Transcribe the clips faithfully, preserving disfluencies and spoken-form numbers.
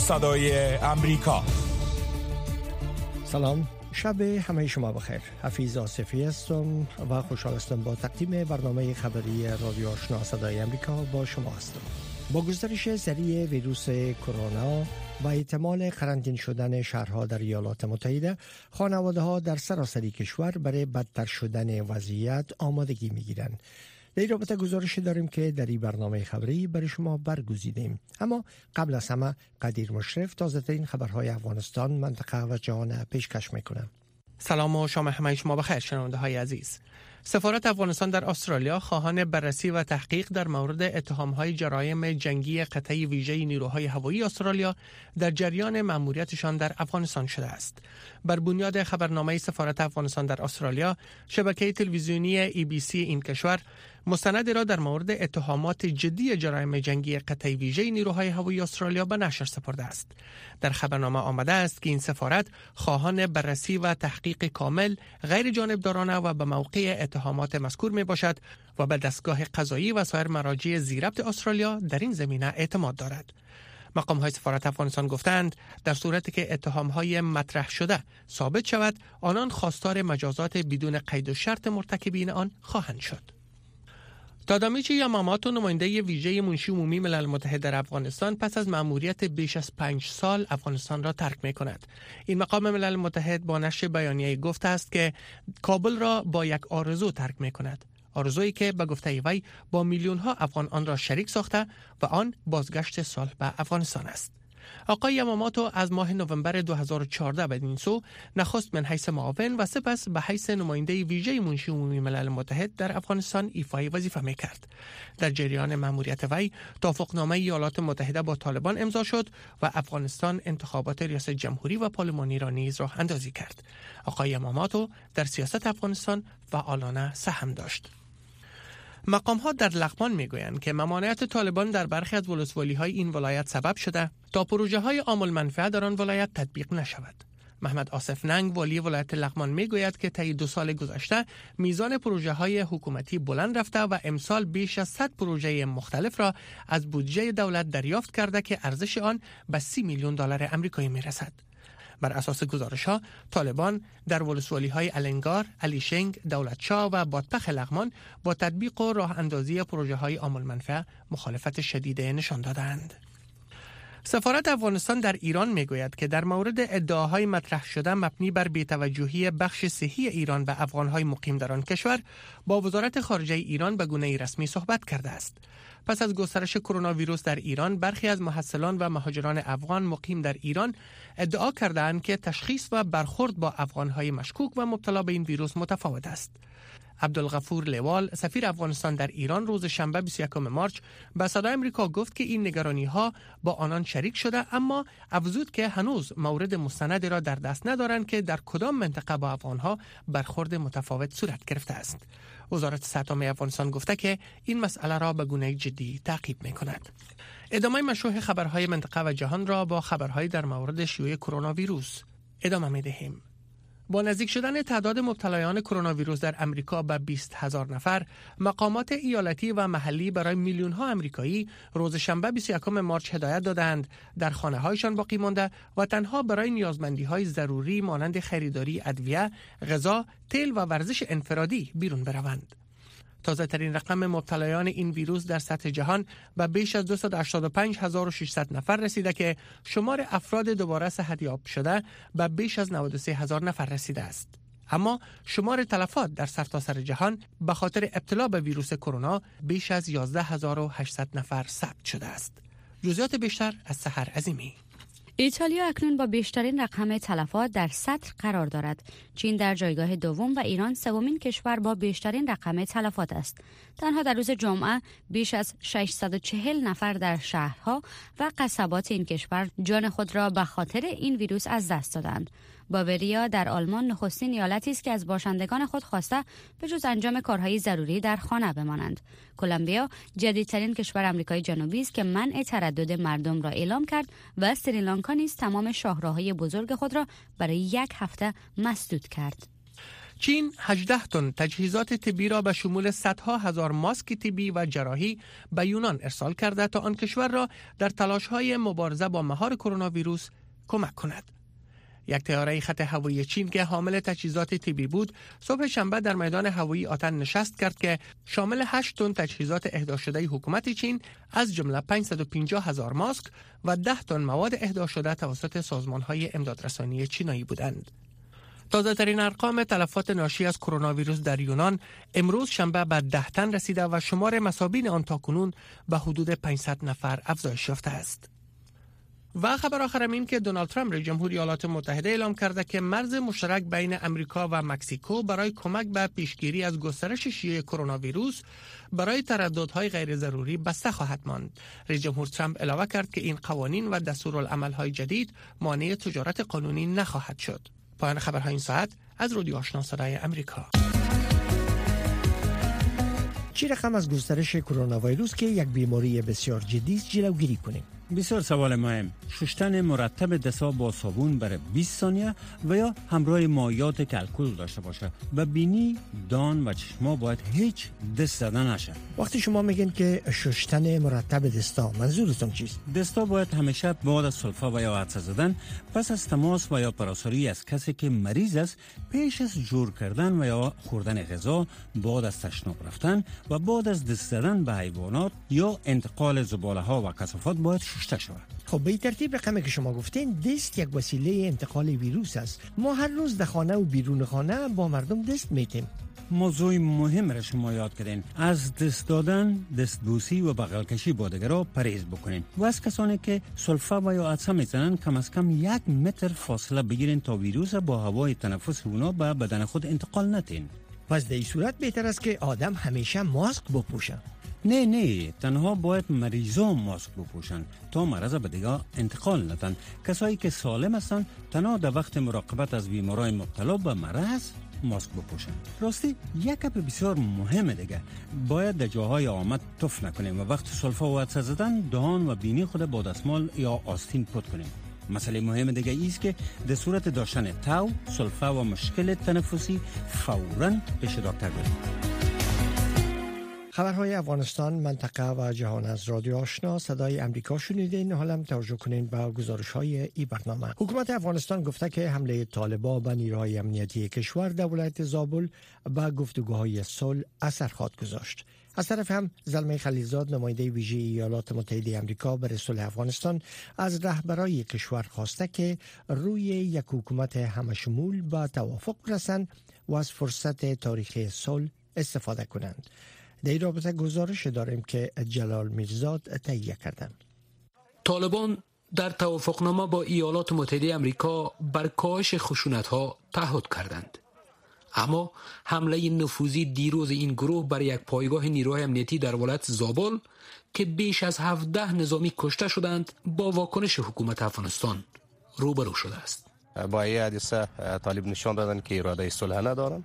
صدای امریکا. سلام، شب همه شما بخیر. حفیظ آصفی هستم و خوشحال هستم با تقدیم برنامه خبری رادیو آشنا صدای امریکا با شما هستم. با گسترش سریع ویروس کرونا و احتمال قرنطینه شدن شهرها در ایالات متحده، خانواده‌ها در سراسر کشور برای بدتر شدن وضعیت آمادگی می‌گیرند. در این رابطه گزارشی داریم که در این برنامه خبری برای شما برگزیدیم. اما قبل از همه قدیر مشرف تازه‌ترین خبرهای افغانستان، منطقه و جهان پیشکش می‌کنم. سلام و شام همه شما بخیر شنونده‌های عزیز. سفارت افغانستان در استرالیا خواهان بررسی و تحقیق در مورد اتهام‌های جرایم جنگی قطعه ویژه نیروهای هوایی استرالیا در جریان مأموریتشان در افغانستان شده است. بر بنیاد خبرنامه سفارت افغانستان در استرالیا، شبکه تلویزیونی ای بی سی این کشور مستندی را در مورد اتهامات جدی جرایم جنگی قطعه ویژه نیروهای هوایی استرالیا به نشر سپرده است. در خبرنامه آمده است که این سفارت خواهان بررسی و تحقیق کامل، غیر جانبدارانه و به موقع اتهامات مذکور می باشد و به دستگاه قضایی و سایر مراجع ذی‌ربط استرالیا در این زمینه اعتماد دارد. مقام های سفارت افغانستان گفتند در صورتی که اتهام های مطرح شده ثابت شود، آنان خواستار مجازات بدون قید و شرط مرتکبین آن خواهند شد. تادامیچی یاماماتو، نماینده ویژه منشی عمومی ملل متحد در افغانستان، پس از مأموریت بیش از پنج سال افغانستان را ترک می کند. این مقام ملل متحد با نشر بیانیه گفته است که کابل را با یک آرزو ترک می کند. آرزویی که به گفته وی با میلیون ها افغان آن را شریک ساخته و آن بازگشت صلح به افغانستان است. آقای یاماماتو از ماه نوامبر دو هزار و چهارده به این سو نخست من حیث معاون و سپس به حیث نماینده ویژه منشی عمومی ملل متحد در افغانستان ایفای وظیفه می‌کرد. در جریان مأموریت وی توافقنامه ایالات متحده با طالبان امضا شد و افغانستان انتخابات ریاست جمهوری و پارلمانی را نیز راه اندازی کرد. آقای یاماماتو در سیاست افغانستان فعالانه سهم داشت. مقام ها در لغمان می گویند که ممانعت طالبان در برخی از ولسوالی های این ولایت سبب شده تا پروژه های عام المنفعه در آن ولایت تطبیق نشود. محمد آصف ننگ، والی ولایت لغمان، می گوید که طی دو سال گذشته میزان پروژه های حکومتی بلند رفته و امسال بیش از صد پروژه مختلف را از بودجه دولت دریافت کرده که ارزش آن به سی میلیون دلار آمریکایی می رسد. بر اساس گزارش‌ها، طالبان در ولسوالی‌های النگار، علیشنگ، دولتشاه و بادپخ لغمان با تطبیق و راه اندازی پروژه‌های عام المنفعه مخالفت شدید نشان دادند. سفارت افغانستان در ایران میگوید که در مورد ادعاهای مطرح شده مبنی بر بی‌توجهی بخش صحی ایران به افغان‌های مقیم در آن کشور با وزارت خارجه ایران به گونه رسمی صحبت کرده است. پس از گسترش کرونا ویروس در ایران، برخی از محصلان و مهاجران افغان مقیم در ایران ادعا کردند که تشخیص و برخورد با افغان‌های مشکوک و مبتلا به این ویروس متفاوت است. عبدالغفور لیوال، سفیر افغانستان در ایران، روز شنبه بیست و یکم مارس به صدای امریکا گفت که این نگرانی‌ها با آنان شریک شده، اما افزود که هنوز مورد مستندی را در دست ندارند که در کدام منطقه با افغان‌ها برخورد متفاوت صورت گرفته است. وزارت صحت عامه افغانستان گفته که این مسئله را به گونه جدی تعقیب می‌کند. ادامه مشروع خبرهای منطقه و جهان را با خبرهای در مورد شیوع کرونا ویروس ادامه می‌دهیم. با نزدیک شدن تعداد مبتلایان کرونا ویروس در امریکا به بیست هزار نفر، مقامات ایالتی و محلی برای میلیون ها آمریکایی روز شنبه بیست و یکم مارس هدایت دادند در خانه هایشان باقی مانده و تنها برای نیازمندی های ضروری مانند خریداری ادویه، غذا، تیل و ورزش انفرادی بیرون بروند. تازه ترین رقم مبتلایان این ویروس در سطح جهان به بیش از دویست و هشتاد و پنج هزار و ششصد نفر رسیده که شمار افراد دوباره صحتیاب شده به بیش از نود و سه هزار نفر رسیده است. اما شمار تلفات در سرتاسر جهان به خاطر ابتلا به ویروس کرونا بیش از یازده هزار و هشتصد نفر ثبت شده است. جزئیات بیشتر از سحر عظیمی. ایتالیا اکنون با بیشترین رقم تلفات در سطر قرار دارد. چین در جایگاه دوم و ایران سومین کشور با بیشترین رقم تلفات است. تنها در روز جمعه بیش از ششصد و چهل نفر در شهرها و قصبات این کشور جان خود را به خاطر این ویروس از دست دادند. باوریا در آلمان نخستین ایالتی است که از باشندگان خود خواسته به جز انجام کارهای ضروری در خانه بمانند. کلمبیا جدیدترین کشور آمریکای جنوبی است که منع تردد مردم را اعلام کرد و سریلانکا نیز تمام شاهراهای بزرگ خود را برای یک هفته مسدود کرد. چین هجده تن تجهیزات طبی را به شمول صدها هزار ماسک طبی و جراحی به یونان ارسال کرده تا آن کشور را در تلاش‌های مبارزه با مهار کرونا ویروس کمک کند. یک طیاره خط هوایی چین که حامل تجهیزات طبی بود صبح شنبه در میدان هوایی آتن نشست کرد که شامل هشت تن تجهیزات اهدا شده حکومت چین از جمله پانصد و پنجاه هزار ماسک و ده تن مواد اهدا شده توسط سازمان‌های امدادرسانی چینایی بودند. تازه ترین ارقام تلفات ناشی از کرونا ویروس در یونان امروز شنبه به ده تن رسیده و شمار مصابین آن تاکنون به حدود پانصد نفر افزایش یافته است. و خبر آخرم این که دونالد ترامپ رئیس جمهور ایالات متحده اعلام کرده که مرز مشترک بین امریکا و مکزیکو برای کمک به پیشگیری از گسترش شیوع کرونا ویروس برای ترددهای غیر ضروری بسته خواهد ماند. رئیس جمهور ترامپ علاوه کرد که این قوانین و دستورالعمل‌های جدید مانع تجارت قانونی نخواهد شد. پایان خبرهای این ساعت از رادیو آشنا صدای امریکا. چی رقم از گسترش کرونا ویروس که یک بیماری بسیار جدی است جلوگیری کنیم؟ بسیار سوال مهم. شستن مرتب دست‌ها با صابون برای بیست ثانیه و یا همراه مایعات که الکل داشته باشه و بینی، دان و چشما باید هیچ دست زدن نشه. وقتی شما میگین که شستن مرتب دستا منظورتون چیست؟ دستا باید همیشه بعد از سلفا و یا عطسه زدن پس از تماس و یا پراساری از کسی که مریض است پیش از جور کردن و یا خوردن غذا، بعد از تشناب رفتن و بعد از دست زدن به حیوانات یا انتقال زباله ها و کثافات باید شسته شود. خب به ترتیب رقمی که شما گفتین دست یک وسیله انتقال ویروس است. ما هر روز در خانه و بیرون خانه با مردم دست میتیم. موضوع مهم را شما یاد کردین. از دست دادن، دستبوسی و بغل کشی با دیگران پرهیز بکنین و از کسانی که سلفا و یا عطسه میزنن کم از کم یک متر فاصله بگیرین تا ویروس با هوای تنفس اونا به بدن خود انتقال ندین. پس در این صورت بهتر است که آدم همیشه ماسک بپوشه. نه نه تنها باید مریضان ماسک بپوشن تا مرض به دیگه انتقال ندن. کسایی که سالم هستن تنها در وقت مراقبت از بیمارای مبتلا به مرض ماسک بپوشن. راستی یک گپ بسیار مهم دیگه، باید در جاهای آمد تف نکنیم و وقت سلفا و عطسه زدن دهان و بینی خود با دستمال یا آستین پاک کنیم. مسئله مهم دیگه ایست که در صورت داشتن تاو، سلفا و مشکل تنفسی فوراً پیش دکتر بریم. خبرهای افغانستان، منطقه و جهان از رادیو آشنا صدای امریکا شنیدین. حالا هم توجه کنین به گزارش‌های این برنامه. حکومت افغانستان گفته که حمله طالبان به نیروهای امنیتی کشور در ولایت زابل به گفتگوهای صلح اثر خواهد گذاشت. از طرف هم زلمه خلیلزاد نماینده ویژه ایالات متحده آمریکا برای صلح افغانستان از رهبران کشور خواسته که روی یک حکومت همشمول به توافق رسند و از فرصت تاریخی صلح استفاده کنند. در این رابطه گزارش داریم که جلال میرزاد تهیه کردند. طالبان در توافقنامه با ایالات متحده آمریکا بر کاهش خشونت‌ها تعهد کردند. اما حمله نفوذی دیروز این گروه بر یک پایگاه نیروهای امنیتی در ولایت زابل که بیش از هفده نظامی کشته شدند با واکنش حکومت افغانستان روبرو شده است. با این حادثه طالب نشان دادن که اراده صلح ندارند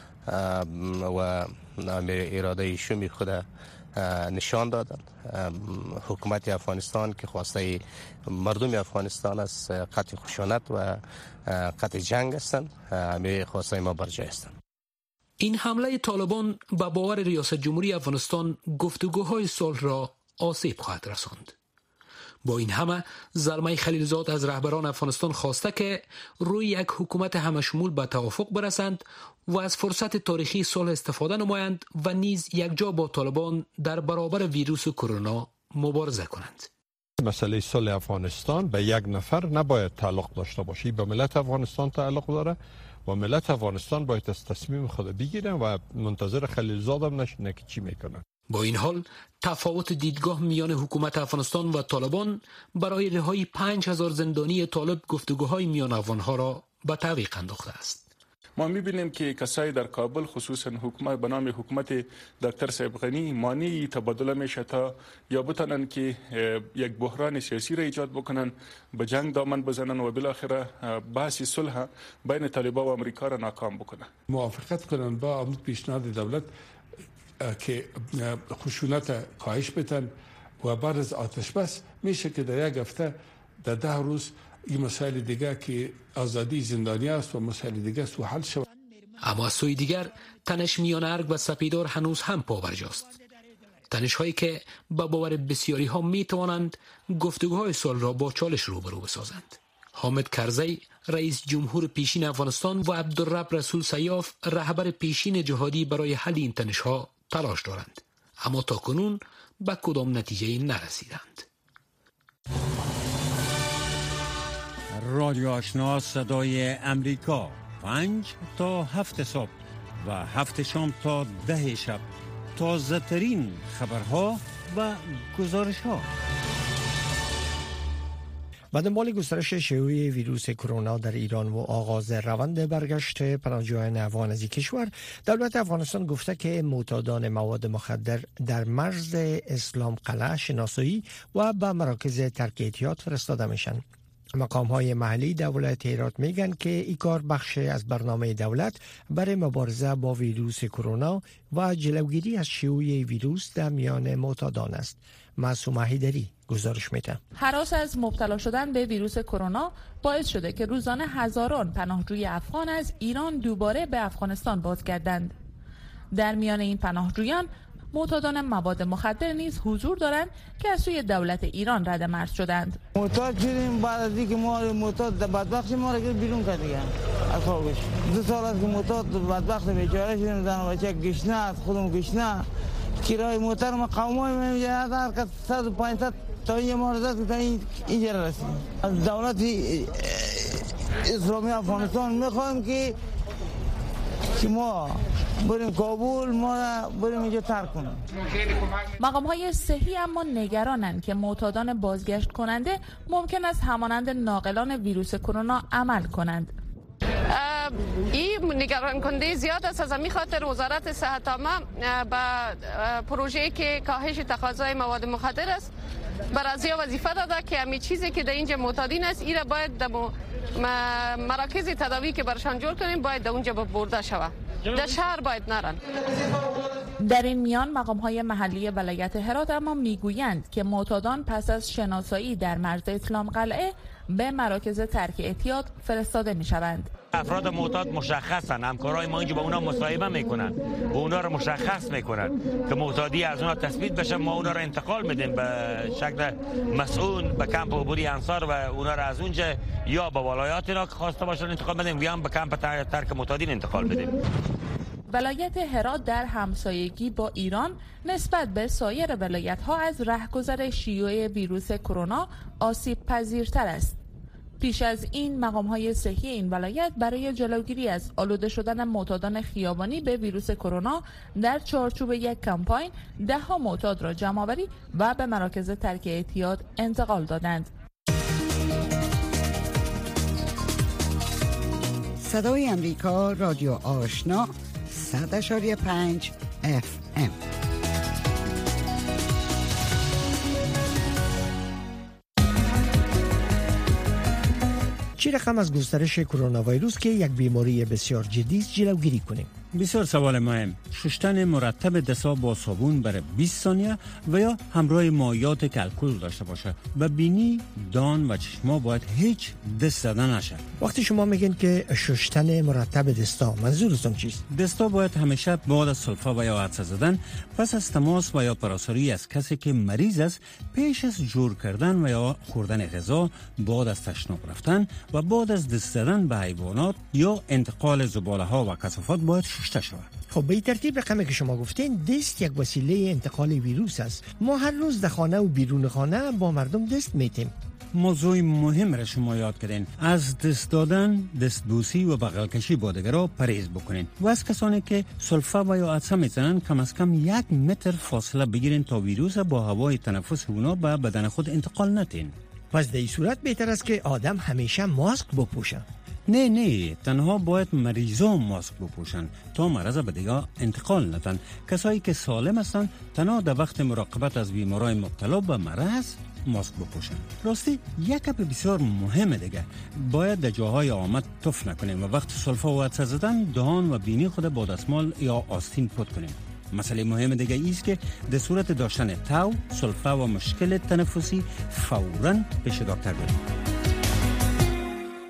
و اراده شومی خود نشان دادن. حکومت افغانستان که خواسته مردم افغانستان از قطع خشونت و قطع جنگ هستند، همه خواسته ما برجای هستند. این حمله طالبان به باور ریاست جمهوری افغانستان گفتگوهای صلح را آسیب خواهد رساند. با این همه زلمه خلیلزاد از رهبران افغانستان خواسته که روی یک حکومت همشمول به توافق برسند و از فرصت تاریخی صلح استفاده نمایند و نیز یکجا با طالبان در برابر ویروس کرونا مبارزه کنند. مسئله صلح افغانستان به یک نفر نباید تعلق داشته باشی، به ملت افغانستان تعلق داره و ملت افغانستان باید از تصمیم خود بگیره و منتظر خلیلزاد هم نشینه که چی میکنه. با این حال تفاوت دیدگاه میان حکومت افغانستان و طالبان برای رهایی پنج هزار زندانی طالب گفتگوهای میان افغانها را به تعویق انداخته است. ما میبینیم که کسایی در کابل خصوصا حکومت به نام حکومت دکتر صاحب غنی مانعی تبادله میشه تا یا بتونن که یک بحران سیاسی را ایجاد بکنن، به جنگ دامن بزنن و بالاخره بحث صلح بین طالبان و امریکا را ناکام بکنن. موافقت کنن با آمد پیشنهاد دولت که خشونت کاهش بدن و بعد از آتش بس میشه که در یک هفته در ده روز این مسائل دیگه که آزادی زندانی است و مسائل دیگه سو حل شود. اما از سوی دیگر تنش میان ارگ و سپیدار هنوز هم پابرجاست. تنش هایی که با باور بسیاری ها می توانند گفتگوهای صلح را با چالش روبرو بسازند. حامد کرزی رئیس جمهور پیشین افغانستان و عبدالرب رسول سیاف رهبر پیشین جهادی برای حل این تنش ها تلاش دارند، اما تا کنون به کدام نتیجه نرسیدند. رادیو آشنا صدای امریکا، پنج تا هفت صبح و هفت شام تا ده شب، تازه ترین خبرها و گزارش ها. با دنبال گسترش شیوع ویروس کرونا در ایران و آغاز روند برگشت پناهجویان افغان از کشور، دولت افغانستان گفته که معتادان مواد مخدر در مرز اسلام قلعه شناسایی و به مراکز ترک احتیاط فرستاده میشن. مقام های محلی دولت هرات میگن که این کار بخش از برنامه دولت برای مبارزه با ویروس کرونا و جلوگیری از شیوع ویروس در میان معتادان است. معصومه حیدری گزارش میده. هراس از مبتلا شدن به ویروس کرونا باعث شده که روزانه هزاران پناهجوی افغان از ایران دوباره به افغانستان بازگردند. در میان این پناهجویان معتادان مواد مخدر نیز حضور دارند که از سوی دولت ایران رد مرز شدند. معتاد شدیم بعد از اینکه ما معتاد بدبخت ما را بیرون کرد دیگه از خوابش. دو سال است که معتاد بدبخت بیچاره شدیم، زن و بچه گشنه است، خودم گشنه. کرای موتر ما قومای میگه هر کس صد و پانصد تا این مورد که تا اینجا رسید. از دولت اسلامی افغانستان میخوایم که که ما بریم کابل، ما بریم اینجا ترک کنیم. مقام های صحی اما نگرانند که معتادان بازگشت کننده ممکن است همانند ناقلان ویروس کرونا عمل کنند. این نگران کننده زیاد است. از همین خاطر وزارت صحت عامه به پروژه‌ای که کاهش تقاضای مواد مخدر است بر ازیا وظیفه داده که همین چیزی که در اینجا معتادین است این را باید در مراکز تداوی که برشان جور کنیم باید در اونجا برده شود، در شهر باید نرن. در این میان مقام های محلی ولایت هرات اما میگویند که معتادان پس از شناسایی در مرز اسلام قلعه به مراکز ترک احتیاط فرستاده می شوند. افراد معتاد مشخصن، همکارای ما اینجا با اونا مصاحبه میکنن و اونا رو مشخص میکنن که معتادی از اونا تثبیت بشه، ما اونا رو انتقال میدیم به شکل مسئول به کمپ عبوری انصار و اونا رو از اونجا یا به ولایات اینا که خواسته باشن انتقال بدیم یا به کمپ ترک معتادین انتقال بدیم. ولایت هرات در همسایگی با ایران نسبت به سایر ولایت‌ها از رهگذر شیوع ویروس کرونا آسیب پذیرتر است. پیش از این مقام‌های صحی این ولایت برای جلوگیری از آلوده شدن معتادان خیابانی به ویروس کرونا در چارچوب یک کمپاین ده ها معتاد را جمع‌آوری و به مراکز ترک احتیاط انتقال دادند. صدای امریکا، رادیو آشنا، صد اشاری پنج اف ام. چی رقم از گسترش کرونا ویروس که یک بیماری بسیار جدی است جلوگیری کنیم؟ بسیار سوال مهم. شستن مرتب دستا با صابون برای بیست ثانیه و یا همراه مایعات که الکل داشته باشه. و بینی، دان و چشما باید هیچ دست زدن نشه. وقتی شما میگین که شستن مرتب دستا، منظورتون چیست؟ دستا باید همیشه بعد از سلفا و یا عطسه زدن، پس از تماس و یا پراساری از کسی که مریض است، پیش از جور کردن و یا خوردن غذا، بعد از تشناب رفتن و بعد از دست زدن به حیوانات یا انتقال زباله ها و کثافات باید شسته شود. خب به این ترتیب رقمی که شما گفتین، دست یک وسیله انتقال ویروس است. ما هر روز در خانه و بیرون خانه با مردم دست میتیم. موضوع مهم را شما یاد کردین. از دست دادن، دستبوسی و بغل کشی با دیگران پرهیز بکنین و از کسانی که سلفا و یا عطسه میزنن کم از کم یک متر فاصله بگیرین تا ویروس با هوای تنفس اونا به بدن خود انتقال ندین. پس در این صورت بهتر است که آدم همیشه ماسک بپوشه. نه نه، تنها باید مریضان ماسک بپوشن تا مرض به دیگه انتقال ندن. کسایی که سالم هستن تنها در وقت مراقبت از بیمارای مبتلا به مرض ماسک بپوشن. راستی یک گپ بسیار مهمه دیگه، باید در جاهای آمد تف نکنیم و وقت سلفا و عطسه زدن دهان و بینی خود با دستمال یا آستین پاک کنیم. مسئله مهم دیگه ایست که در صورت داشتن تاو، سلفا و مشکل تنفسی فوراً پیش دکتر بریم.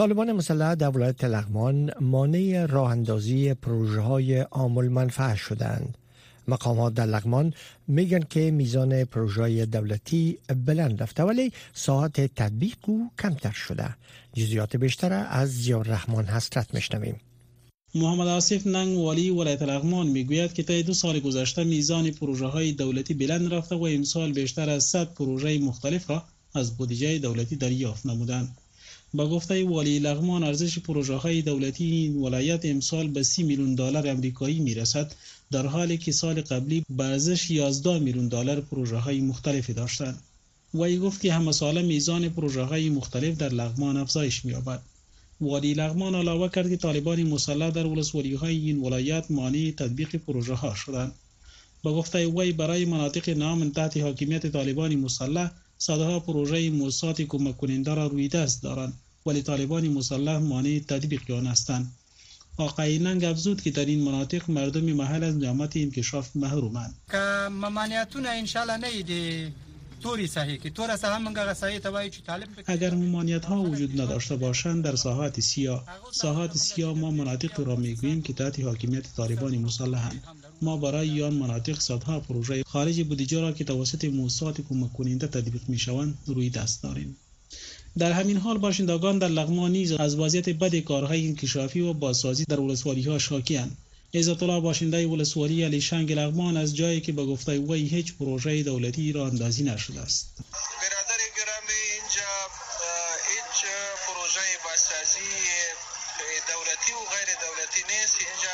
طالبان مسلح در ولایت لغمان مانع راه اندازی پروژه های عامل منفعه شدند. مقامات در لغمان میگن که میزان پروژه دولتی بلند رفته ولی ساعت تطبیق او کمتر شده. جزئیات بیشتر از ضیاءالرحمن حسرت میشنویم. محمد آصف ننگ والی ولایت لغمان میگوید که طی دو سال گذشته میزان پروژه های دولتی بلند رفته و امسال بیشتر از صد پروژه مختلف را از بودجه دولتی دریافت نمودند. با گفته والی لغمان ارزش پروژه های دولتی این ولایت امسال به سی میلیون دلار آمریکایی میرسد، در حالی که سال قبلی به ارزش یازده میلیون دلار پروژه های مختلفی داشتند. وی گفت که همه ساله میزان پروژه های مختلف در لغمان افزایش می‌یابد. والی لغمان علاوه کرد که طالبان مسلح در ولسوالی های این ولایت مانع تطبیق پروژه ها شدند. با گفته وی برای مناطق نامن تحت حاکمیت طالبان مسلح صدها پروژه موسسات کمک کننده را روی دست دارند، ولی طالبان مسلح مانع تطبیق آن هستند. آقای ننگ افزود که در این مناطق مردم محل از نعمت انکشاف محرومند. که ممانعتونه انشالله نیدی توری صحیح که تور صحیح منگه صحیح توایی چی طالب اگر ممانعت ها وجود نداشته باشند در ساحات سیاه ساحات سیاه ما مناطق را میگوییم که تحت حاکمیت طالبان مسلحند. ما برای آن مناطق صدها پروژه خارج بودجه را که توسط موسسات کمک کننده تطبیق میشوند روی دست داریم. در همین حال باشندگان در لغمان نیز از وضعیت بد کارهای انکشافی و بازسازی در ولسوالی ها شاکی‌اند. عزت الله باشنده ولسوالی علی شنگ لغمان از جایی که به گفته وی هیچ پروژه دولتی را اندازی نشده است. برادر گرامی اینجا هیچ پروژه بازسازی دولتی و غیر دولتی نیست. اینجا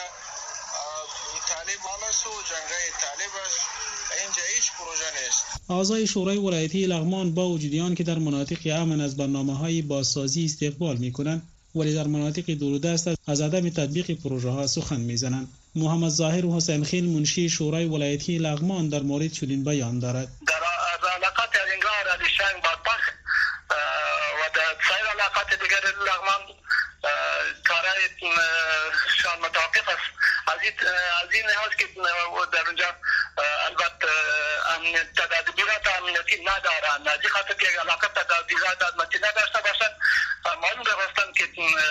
طالب آلس و جنگای طالب است. اینجا هیچ پروژه نیست. اعضای شورای ولایتی لغمان با وجود آن که در مناطق امن از برنامه‌های بازسازی استقبال می‌کنند، ولی در مناطق دوردست از عدم تطبیق پروژه ها سخن میزنند. محمد ظاهر و حسین خیل منشی شورای ولایتی لغمان در مورد چنین بیان دارد. در علاقات الینگار علی شنگ بادبخ و در سایر علاقات دیگر لغمان کارهای شان متوقف است. از این لحاظ که در اونجا البته تدابیرات امنیتی ندارند. از این خاطر که علاقه تدابیرات امنیتی نداشته باشند معلوم گفتند که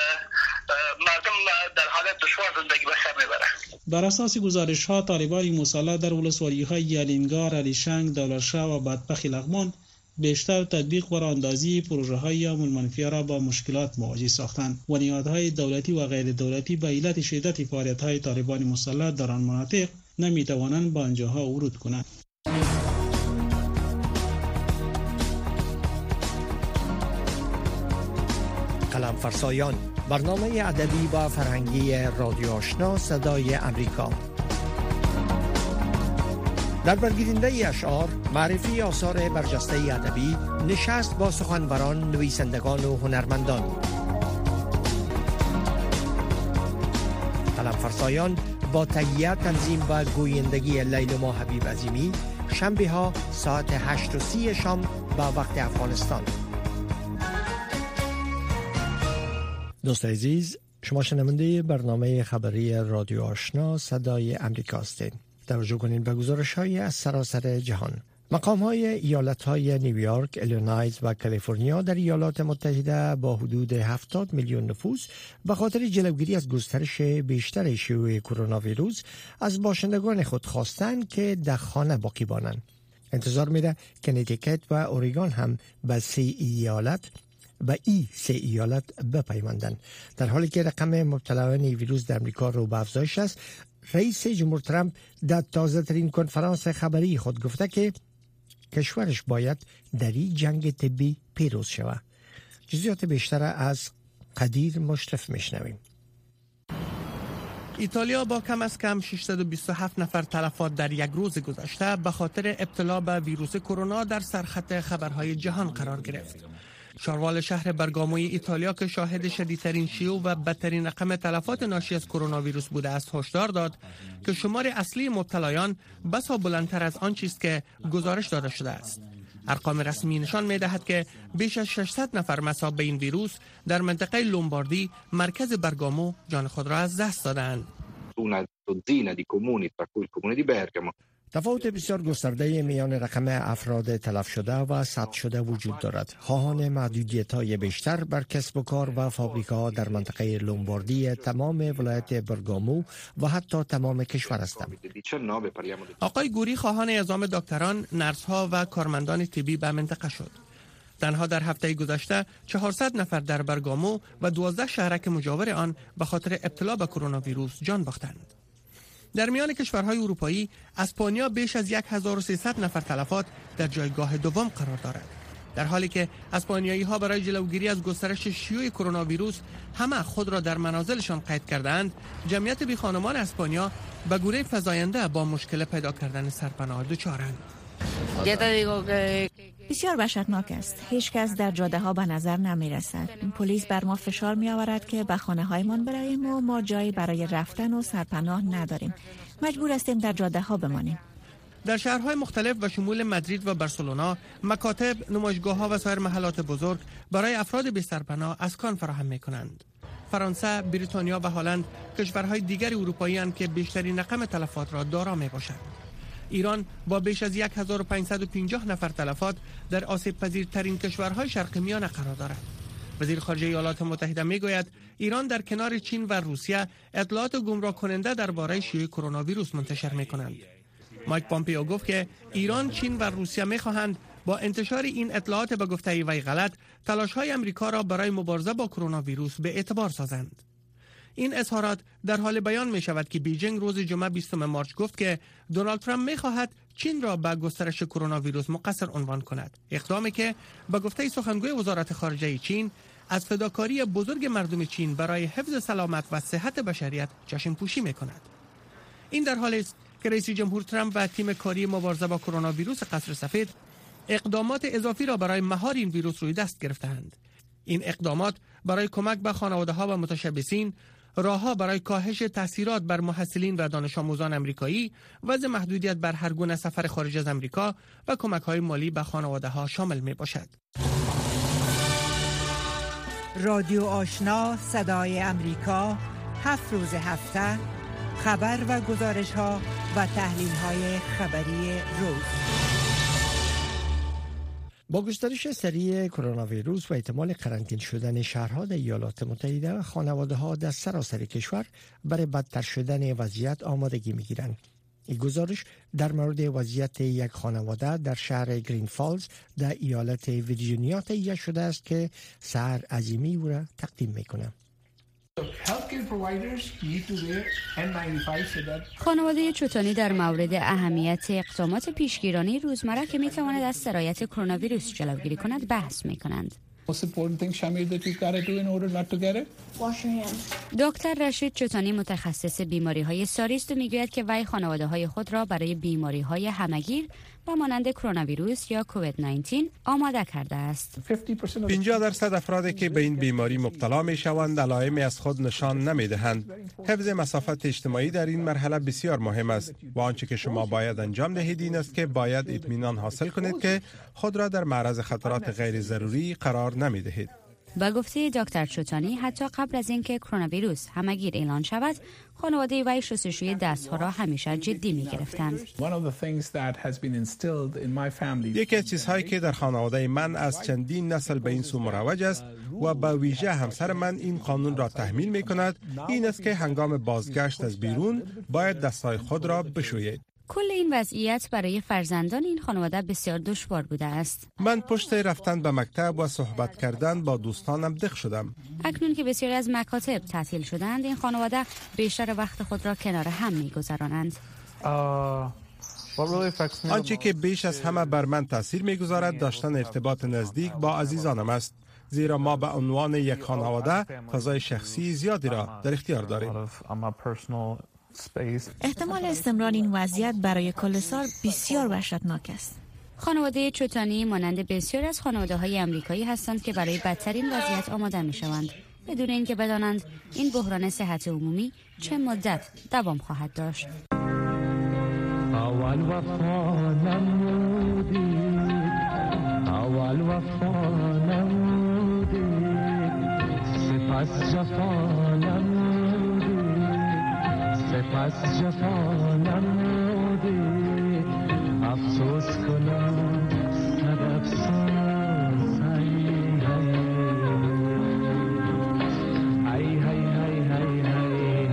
مردم در حالت دشوار زندگی به سر میبرند. بر اساس گزارش ها طالبان مسلح در ولسوالی های الینگار، علی شنگ، دولتشاه و بدبخ لغمان بیشتر تطبیق و راهاندازی پروژه های عامل منفعه را با مشکلات مواجه ساختند و نهادهای دولتی و غیر دولتی به علت شدت فعالیت های طالبان مسلح در آن مناطق نمی توانند به آنجاها ورود کنند. قلم فرسایان، برنامه ادبی و فرهنگی رادیو آشنا صدای امریکا. در برگیرنده اشعار، معرفی آثار برجسته ادبی، نشست با سخنوران، نویسندگان و هنرمندان. قلم فرسایان با تهیه، تنظیم و گویندگی لیلما حبیب عظیمی، شنبه ها ساعت هشت و سی شام به وقت افغانستان. دوست عزیز، شما شنونده برنامه خبری رادیو آشنا صدای امریکا هستید. توجه کنید به گزارش‌های از سراسر جهان. مقام‌های ایالت‌های نیویورک، ایلینویس و کالیفرنیا در ایالات متحده با حدود هفتاد میلیون نفوس به خاطر جلوگیری از گسترش بیشتر شیوع کرونا ویروس از باشندگان خود خواستند که در خانه باقی مانند. انتظار میره که کنتیکت و اوریگون هم به سه ایالت به ای سه ایالت بپیوندند. در حالی که رقم مبتلایان ویروس در امریکا رو به افزایش است، رئیس جمهور ترامپ در تازه ترین کنفرانس خبری خود گفته که کشورش باید در این جنگ طبی پیروز شود. جزئیات بیشتر از قدیر مشرف میشنویم. ایتالیا با کم از کم ششصد و بیست و هفت نفر تلفات در یک روز گذشته به خاطر ابتلا به ویروس کرونا در سرخط خبرهای جهان قرار گرفت. شاروال شهر برگاموی ایتالیا که شاهد شدیدترین شیوع و بدترین رقم تلفات ناشی از کرونا ویروس بوده است هشدار داد که شمار اصلی مبتلایان بسا بلندتر از آن چیست که گزارش داده شده است. ارقام رسمی نشان می‌دهد که بیش از ششصد نفر مصاب به این ویروس در منطقه لومباردی مرکز برگامو جان خود را از دست دادند. تفاوت بسیار گسترده میان رقم افراد تلف شده و ثبت شده وجود دارد. خواهان محدودیت‌های بیشتر بر کسب و کار و فابریکه‌ها در منطقه لومباردی، تمام ولایت برگامو و حتی تمام کشور هستند. آقای گوری خواهان اعزام دکتران، نرس‌ها و کارمندان طبی به منطقه شد. تنها در هفته گذشته چهارصد نفر در برگامو و دوازده شهرک مجاور آن به خاطر ابتلا به کرونا ویروس جان باختند. در میان کشورهای اروپایی، اسپانیا بیش از هزار و سیصد نفر تلفات در جایگاه دوم قرار دارد. در حالی که اسپانیایی‌ها برای جلوگیری از گسترش شیوع کرونا ویروس همه خود را در منازلشان قید کردند، جمعیت بی خانمان اسپانیا به گونه فزاینده با مشکل پیدا کردن سرپناه دچارند. بسیار وحشتناک است. هیچ کس در جاده ها به نظر نمی رسد. پلیس بر ما فشار می آورد که به خانه هایمان برویم و ما جایی برای رفتن و سرپناه نداریم. مجبور هستیم در جاده ها بمانیم. در شهرهای مختلف و شمول مادرید و بارسلونا، مکاتب، نمایشگاه‌ها و سایر محلات بزرگ برای افراد بی سرپناه اسکان فراهم می کنند. فرانسه، بریتانیا و هلند کشورهای دیگر اروپایی اند که بیشترین رقم تلفات را دارا می باشند. ایران با بیش از هزار و پانصد و پنجاه نفر تلفات در آسیب پذیرترین کشورهای شرق میانه قرار دارد. وزیر خارجه ایالات متحده میگوید ایران در کنار چین و روسیه اطلاعات گمراه کننده درباره شیوع کرونا ویروس منتشر میکنند. مایک پامپیو گفت که ایران، چین و روسیه میخواهند با انتشار این اطلاعات به گفته وی غلط تلاش‌های امریکا را برای مبارزه با کرونا ویروس به اعتبار سازند. این اظهارات در حال بیان می شود که بیجینگ روز جمعه بیستم مارس گفت که دونالد ترامپ می خواهد چین را به گسترش کرونا ویروس مقصر عنوان کند. اقدامی که به گفته سخنگوی وزارت خارجه چین از فداکاری بزرگ مردم چین برای حفظ سلامت و صحت بشریت چشم پوشی می کند. این در حالی است که رئیس جمهور ترامپ و تیم کاری مبارزه با کرونا ویروس قصر سفید اقدامات اضافی را برای مهار این ویروس روی دست گرفتند. این اقدامات برای کمک به خانواده‌ها و متشبثین، راه‌ها برای کاهش تاثیرات بر محصلین و دانش آموزان آمریکایی، وضع محدودیت بر هر گونه سفر خارج از آمریکا و کمک‌های مالی به خانواده‌ها شامل می‌باشد. رادیو آشنا صدای آمریکا، هفت روز هفته، خبر و گزارش‌ها و تحلیل‌های خبری روز. با گسترش سریع کرونا ویروس و احتمال قرنطینه شدن شهرها در ایالات متحده و خانواده‌ها در سراسر کشور برای بدتر شدن وضعیت آمادگی می‌گیرند. این گزارش در مورد وضعیت یک خانواده در شهر گرین فالز در ایالت ویرجینیا تهیه شده است که سحر عظیمی او را تقدیم می‌کنم. خانواده چوتانی در مورد اهمیت اقدامات پیشگیرانه روزمره که میتواند از سرایت کرونا ویروس جلوگیری کند بحث میکنند. دکتر رشید چوتانی متخصص بیماری های ساری است و میگوید که وی خانواده های خود را برای بیماری های همگیر و مانند کرونا ویروس یا کووید نوزده آماده کرده است. پنجاه درصد افرادی که به این بیماری مبتلا می شوند علائمی از خود نشان نمی دهند. حفظ مسافت اجتماعی در این مرحله بسیار مهم است و آنچه که شما باید انجام دهید این است که باید اطمینان حاصل کنید که خود را در معرض خطرات غیر ضروری قرار نمی دهید. با گفته دکتر چوتانی حتی قبل از اینکه کرونا ویروس همگیر اعلان شود، خانواده وی شستشوی دستها را همیشه جدی می گرفتند. یکی از چیزهایی که در خانواده من از چندین نسل به این سو مروج است و به ویژه همسر من این قانون را تحمیل می کند این است که هنگام بازگشت از بیرون باید دستهای خود را بشویید. کل این وضعیت برای فرزندان این خانواده بسیار دشوار بوده است. من پشت رفتن به مکتب و صحبت کردن با دوستانم دق شدم. اکنون که بسیاری از مکاتب تعطیل شدند، این خانواده بیشتر وقت خود را کنار هم می‌گذرانند. آنچه که بیش از همه بر من تاثیر می‌گذارد داشتن ارتباط نزدیک با عزیزانم است، زیرا ما به عنوان یک خانواده فضای شخصی زیادی را در اختیار داریم. احتمال استمرار این وضعیت برای کل سال بسیار وحشتناک است. خانواده چوتانی مانند بسیار از خانواده‌های آمریکایی هستند که برای بدترین وضعیت آماده می‌شوند بدون اینکه بدانند این بحران صحت عمومی چه مدت دوام خواهد داشت. اول وفا نمودی اول وفا نمودی سپس جفا نمودی سپس جفا نمودی افسوس کنم صد افسوس ای ای ای ای ای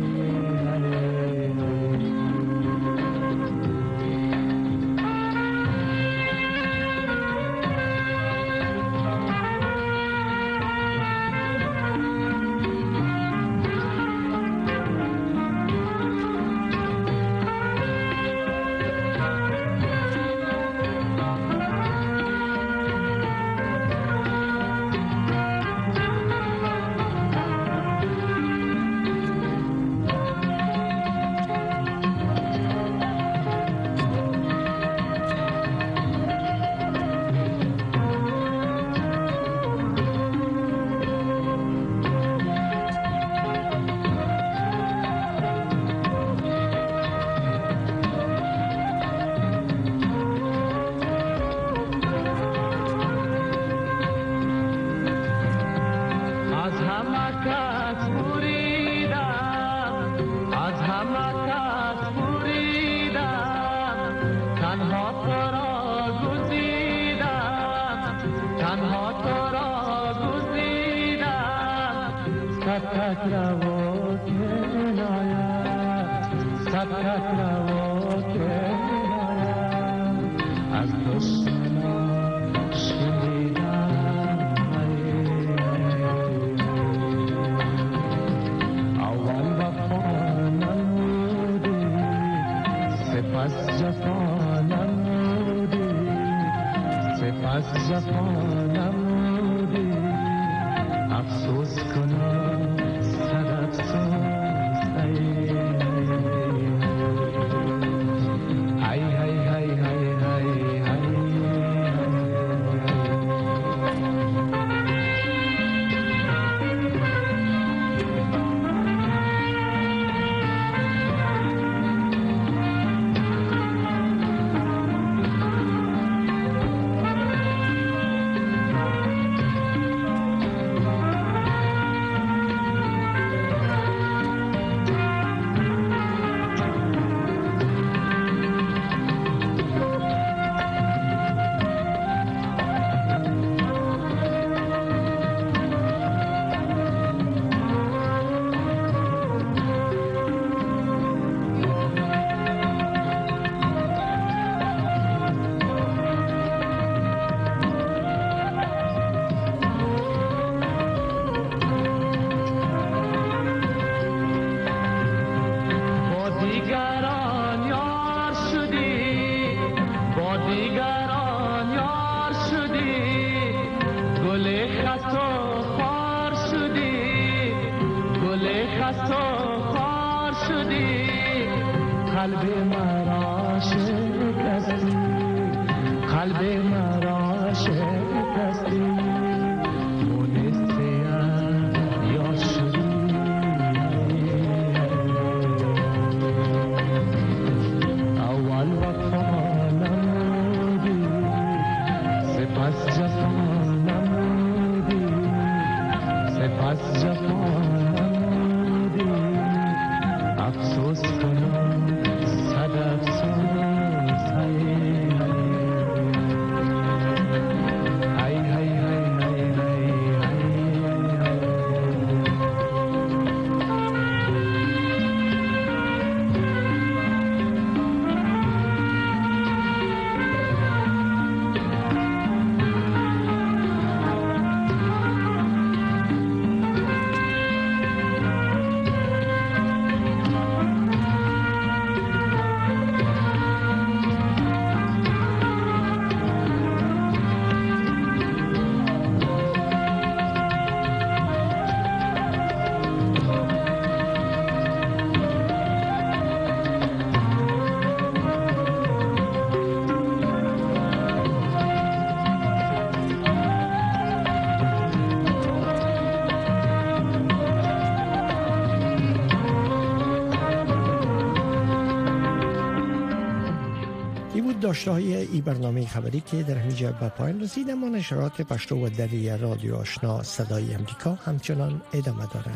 داشته های ای برنامه خبری که در همینجا به پایان رسید، اما نشرات پشتو و دری رادیو آشنا صدای امریکا همچنان ادامه داره.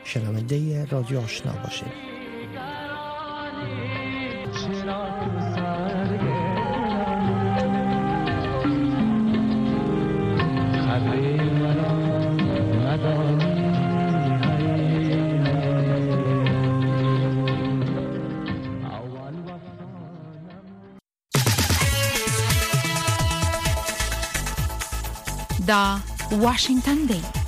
شنونده رادیو آشنا باشید. دا واشنگتن دی.